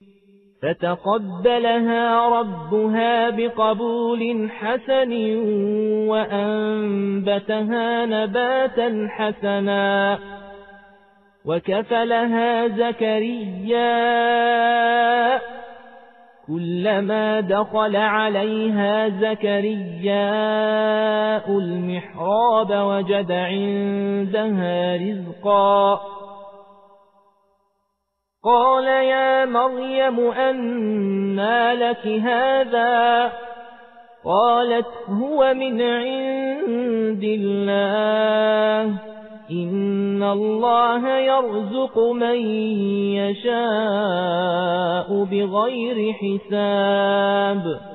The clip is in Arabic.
فتقبلها ربها بقبول حسن وأنبتها نباتا حسنا وكفلها زكريا كلما دخل عليها زكريا المحراب وجد عندها رزقا قال يا مريم أنى لك هذا قالت هو من عند الله إن الله يرزق من يشاء بغير حساب